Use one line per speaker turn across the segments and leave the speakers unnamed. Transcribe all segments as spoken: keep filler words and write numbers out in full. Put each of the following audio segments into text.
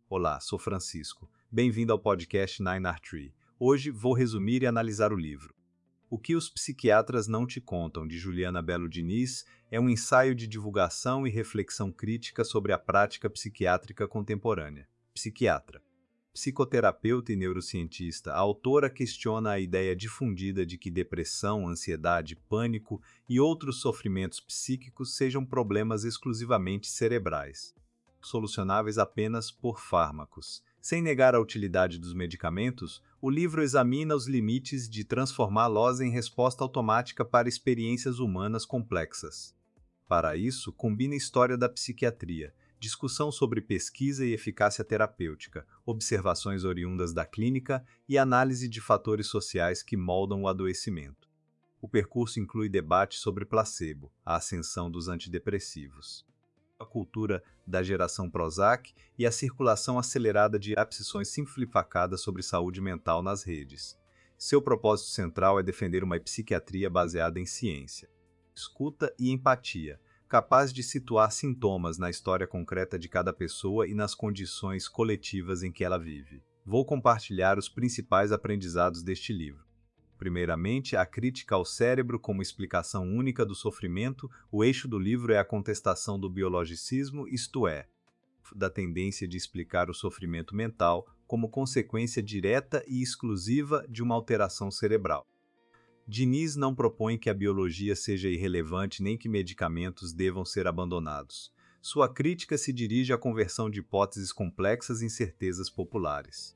Olá, sou Francisco. Bem-vindo ao podcast Nine R Tree. Hoje vou resumir e analisar o livro. O que os psiquiatras não te contam, de Juliana Belo Diniz, é um ensaio de divulgação e reflexão crítica sobre a prática psiquiátrica contemporânea. Psiquiatra. Psicoterapeuta e neurocientista, a autora questiona a ideia difundida de que depressão, ansiedade, pânico e outros sofrimentos psíquicos sejam problemas exclusivamente cerebrais, solucionáveis apenas por fármacos. Sem negar a utilidade dos medicamentos, o livro examina os limites de transformá-los em resposta automática para experiências humanas complexas. Para isso, combina história da psiquiatria, discussão sobre pesquisa e eficácia terapêutica, observações oriundas da clínica e análise de fatores sociais que moldam o adoecimento. O percurso inclui debate sobre placebo, a ascensão dos antidepressivos, a cultura da geração Prozac e a circulação acelerada de abscissões simplificadas sobre saúde mental nas redes. Seu propósito central é defender uma psiquiatria baseada em ciência, escuta e empatia, capaz de situar sintomas na história concreta de cada pessoa e nas condições coletivas em que ela vive. Vou compartilhar os principais aprendizados deste livro. Primeiramente, a crítica ao cérebro como explicação única do sofrimento. O eixo do livro é a contestação do biologicismo, isto é, da tendência de explicar o sofrimento mental como consequência direta e exclusiva de uma alteração cerebral. Diniz não propõe que a biologia seja irrelevante nem que medicamentos devam ser abandonados. Sua crítica se dirige à conversão de hipóteses complexas em certezas populares,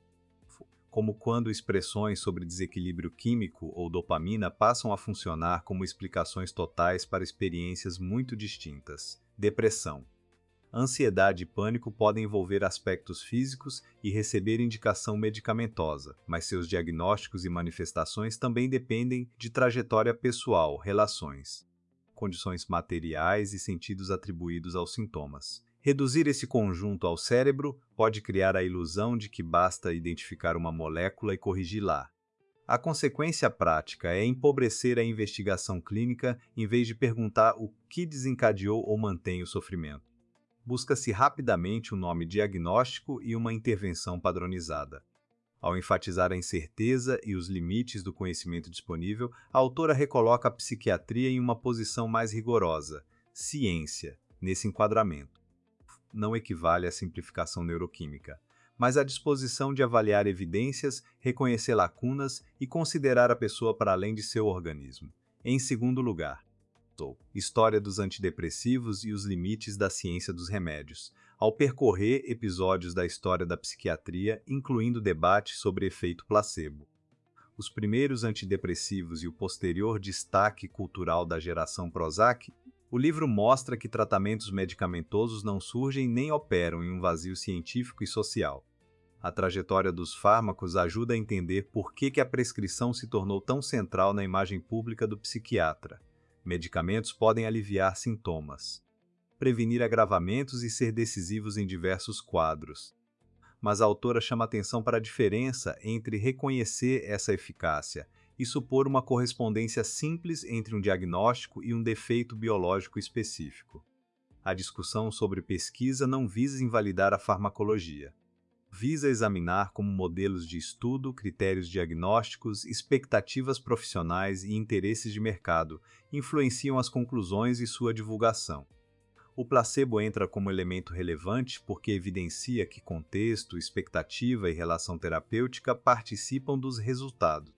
como quando expressões sobre desequilíbrio químico ou dopamina passam a funcionar como explicações totais para experiências muito distintas. Depressão. Ansiedade e pânico podem envolver aspectos físicos e receber indicação medicamentosa, mas seus diagnósticos e manifestações também dependem de trajetória pessoal, relações, condições materiais e sentidos atribuídos aos sintomas. Reduzir esse conjunto ao cérebro pode criar a ilusão de que basta identificar uma molécula e corrigi-la. A consequência prática é empobrecer a investigação clínica em vez de perguntar o que desencadeou ou mantém o sofrimento. Busca-se rapidamente um nome diagnóstico e uma intervenção padronizada. Ao enfatizar a incerteza e os limites do conhecimento disponível, a autora recoloca a psiquiatria em uma posição mais rigorosa. Ciência, nesse enquadramento, não equivale à simplificação neuroquímica, mas à disposição de avaliar evidências, reconhecer lacunas e considerar a pessoa para além de seu organismo. Em segundo lugar, História dos antidepressivos e os limites da ciência dos remédios, ao percorrer episódios da história da psiquiatria, incluindo debate sobre efeito placebo, os primeiros antidepressivos e o posterior destaque cultural da geração Prozac. O livro mostra que tratamentos medicamentosos não surgem nem operam em um vazio científico e social. A trajetória dos fármacos ajuda a entender por que que a prescrição se tornou tão central na imagem pública do psiquiatra. Medicamentos podem aliviar sintomas, prevenir agravamentos e ser decisivos em diversos quadros. Mas a autora chama atenção para a diferença entre reconhecer essa eficácia e supor uma correspondência simples entre um diagnóstico e um defeito biológico específico. A discussão sobre pesquisa não visa invalidar a farmacologia. Visa examinar como modelos de estudo, critérios diagnósticos, expectativas profissionais e interesses de mercado influenciam as conclusões e sua divulgação. O placebo entra como elemento relevante porque evidencia que contexto, expectativa e relação terapêutica participam dos resultados,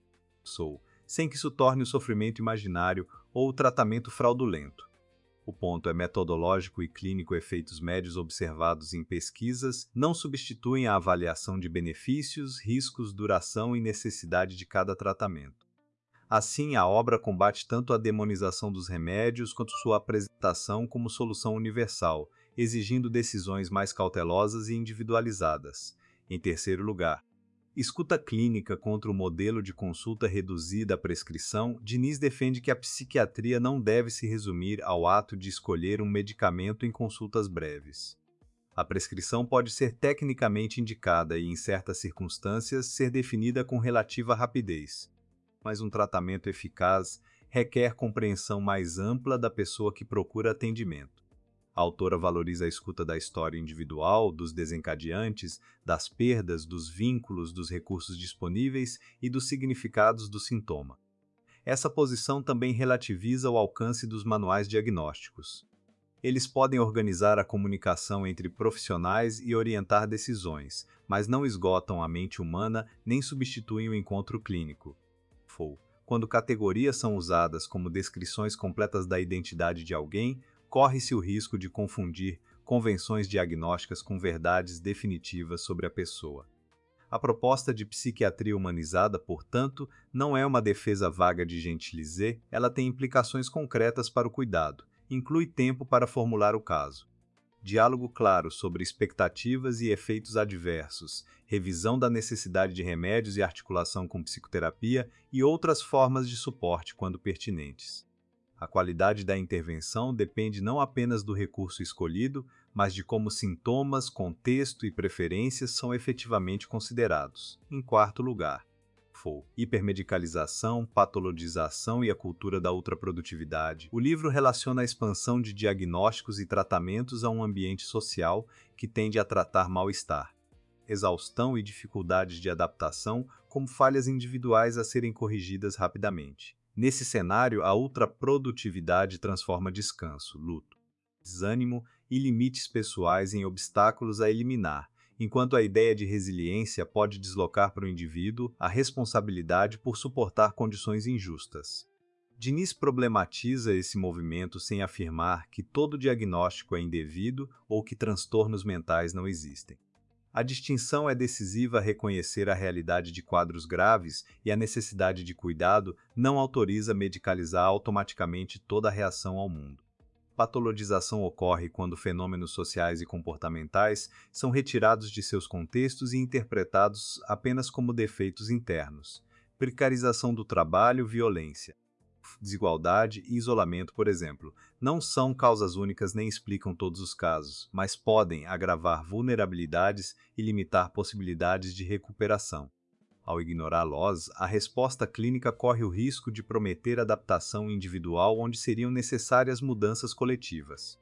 sem que isso torne o sofrimento imaginário ou o tratamento fraudulento. O ponto é metodológico e clínico. Efeitos médios observados em pesquisas não substituem a avaliação de benefícios, riscos, duração e necessidade de cada tratamento. Assim, a obra combate tanto a demonização dos remédios quanto sua apresentação como solução universal, exigindo decisões mais cautelosas e individualizadas. Em terceiro lugar, escuta clínica contra o modelo de consulta reduzida à prescrição. Diniz defende que a psiquiatria não deve se resumir ao ato de escolher um medicamento em consultas breves. A prescrição pode ser tecnicamente indicada e, em certas circunstâncias, ser definida com relativa rapidez, mas um tratamento eficaz requer compreensão mais ampla da pessoa que procura atendimento. A autora valoriza a escuta da história individual, dos desencadeantes, das perdas, dos vínculos, dos recursos disponíveis e dos significados do sintoma. Essa posição também relativiza o alcance dos manuais diagnósticos. Eles podem organizar a comunicação entre profissionais e orientar decisões, mas não esgotam a mente humana nem substituem o encontro clínico. Quando categorias são usadas como descrições completas da identidade de alguém, corre-se o risco de confundir convenções diagnósticas com verdades definitivas sobre a pessoa. A proposta de psiquiatria humanizada, portanto, não é uma defesa vaga de Gentilizet, ela tem implicações concretas para o cuidado, inclui tempo para formular o caso. Diálogo claro sobre expectativas e efeitos adversos, revisão da necessidade de remédios e articulação com psicoterapia e outras formas de suporte quando pertinentes. A qualidade da intervenção depende não apenas do recurso escolhido, mas de como sintomas, contexto e preferências são efetivamente considerados. Em quarto lugar, hipermedicalização, patologização e a cultura da ultraprodutividade. O livro relaciona a expansão de diagnósticos e tratamentos a um ambiente social que tende a tratar mal-estar, exaustão e dificuldades de adaptação como falhas individuais a serem corrigidas rapidamente. Nesse cenário, a ultraprodutividade transforma descanso, luto, desânimo e limites pessoais em obstáculos a eliminar, enquanto a ideia de resiliência pode deslocar para o indivíduo a responsabilidade por suportar condições injustas. Diniz problematiza esse movimento sem afirmar que todo diagnóstico é indevido ou que transtornos mentais não existem. A distinção é decisiva a reconhecer a realidade de quadros graves e a necessidade de cuidado não autoriza medicalizar automaticamente toda a reação ao mundo. Patologização ocorre quando fenômenos sociais e comportamentais são retirados de seus contextos e interpretados apenas como defeitos internos. Precarização do trabalho, violência, desigualdade e isolamento, por exemplo, não são causas únicas nem explicam todos os casos, mas podem agravar vulnerabilidades e limitar possibilidades de recuperação. Ao ignorá-los, a resposta clínica corre o risco de prometer adaptação individual onde seriam necessárias mudanças coletivas.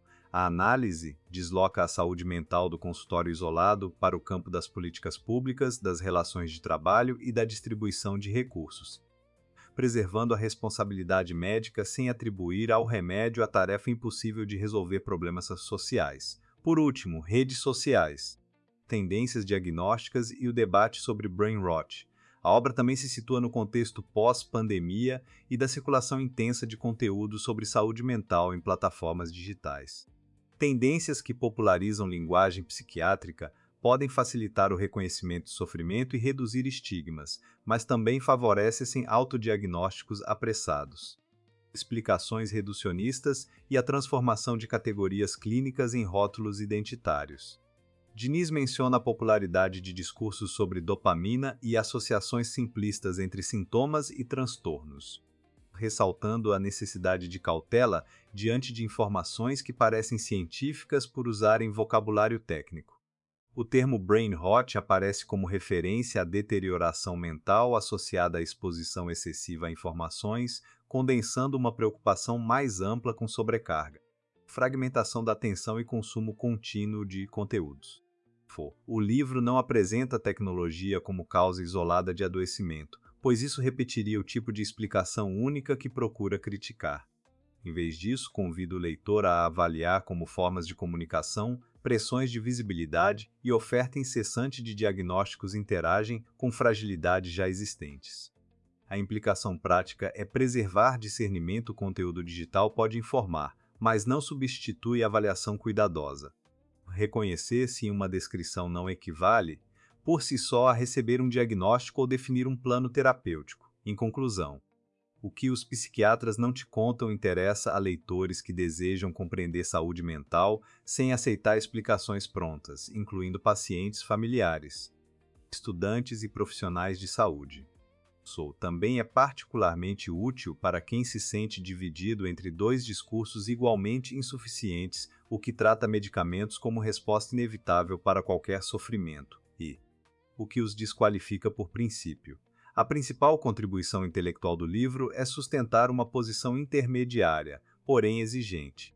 A análise desloca a saúde mental do consultório isolado para o campo das políticas públicas, das relações de trabalho e da distribuição de recursos, preservando a responsabilidade médica sem atribuir ao remédio a tarefa impossível de resolver problemas sociais. Por último, redes sociais, tendências diagnósticas e o debate sobre brain rot. A obra também se situa no contexto pós-pandemia e da circulação intensa de conteúdo sobre saúde mental em plataformas digitais. Tendências que popularizam linguagem psiquiátrica podem facilitar o reconhecimento de sofrimento e reduzir estigmas, mas também favorecem autodiagnósticos apressados, explicações reducionistas e a transformação de categorias clínicas em rótulos identitários. Diniz menciona a popularidade de discursos sobre dopamina e associações simplistas entre sintomas e transtornos, ressaltando a necessidade de cautela diante de informações que parecem científicas por usarem vocabulário técnico. O termo brain rot aparece como referência à deterioração mental associada à exposição excessiva a informações, condensando uma preocupação mais ampla com sobrecarga, fragmentação da atenção e consumo contínuo de conteúdos. O livro não apresenta a tecnologia como causa isolada de adoecimento, pois isso repetiria o tipo de explicação única que procura criticar. Em vez disso, convido o leitor a avaliar como formas de comunicação, pressões de visibilidade e oferta incessante de diagnósticos interagem com fragilidades já existentes. A implicação prática é preservar discernimento. O conteúdo digital pode informar, mas não substitui a avaliação cuidadosa. Reconhecer se uma descrição não equivale, por si só, a receber um diagnóstico ou definir um plano terapêutico. Em conclusão, o que os psiquiatras não te contam interessa a leitores que desejam compreender saúde mental sem aceitar explicações prontas, incluindo pacientes, familiares, estudantes e profissionais de saúde. Sou também é particularmente útil para quem se sente dividido entre dois discursos igualmente insuficientes, o que trata medicamentos como resposta inevitável para qualquer sofrimento, e o que os desqualifica por princípio. A principal contribuição intelectual do livro é sustentar uma posição intermediária, porém exigente.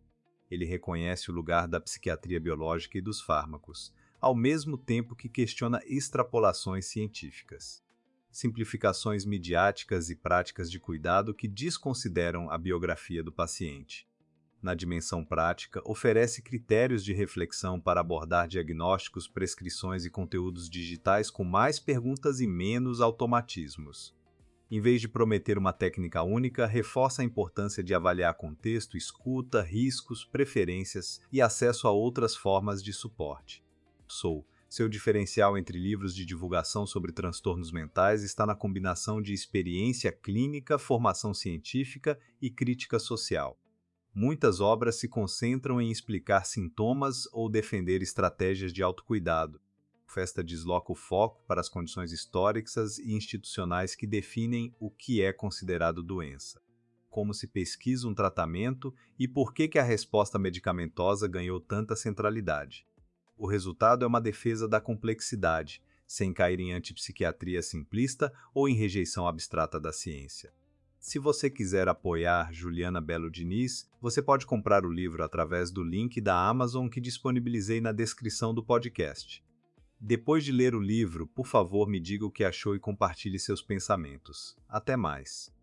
Ele reconhece o lugar da psiquiatria biológica e dos fármacos, ao mesmo tempo que questiona extrapolações científicas. Simplificações midiáticas e práticas de cuidado que desconsideram a biografia do paciente. Na dimensão prática, oferece critérios de reflexão para abordar diagnósticos, prescrições e conteúdos digitais com mais perguntas e menos automatismos. Em vez de prometer uma técnica única, reforça a importância de avaliar contexto, escuta, riscos, preferências e acesso a outras formas de suporte. Sou. Seu diferencial entre livros de divulgação sobre transtornos mentais está na combinação de experiência clínica, formação científica e crítica social. Muitas obras se concentram em explicar sintomas ou defender estratégias de autocuidado. Festa desloca o foco para as condições históricas e institucionais que definem o que é considerado doença. Como se pesquisa um tratamento e por que que a resposta medicamentosa ganhou tanta centralidade. O resultado é uma defesa da complexidade, sem cair em antipsiquiatria simplista ou em rejeição abstrata da ciência. Se você quiser apoiar Juliana Belo Diniz, você pode comprar o livro através do link da Amazon que disponibilizei na descrição do podcast. Depois de ler o livro, por favor, me diga o que achou e compartilhe seus pensamentos. Até mais!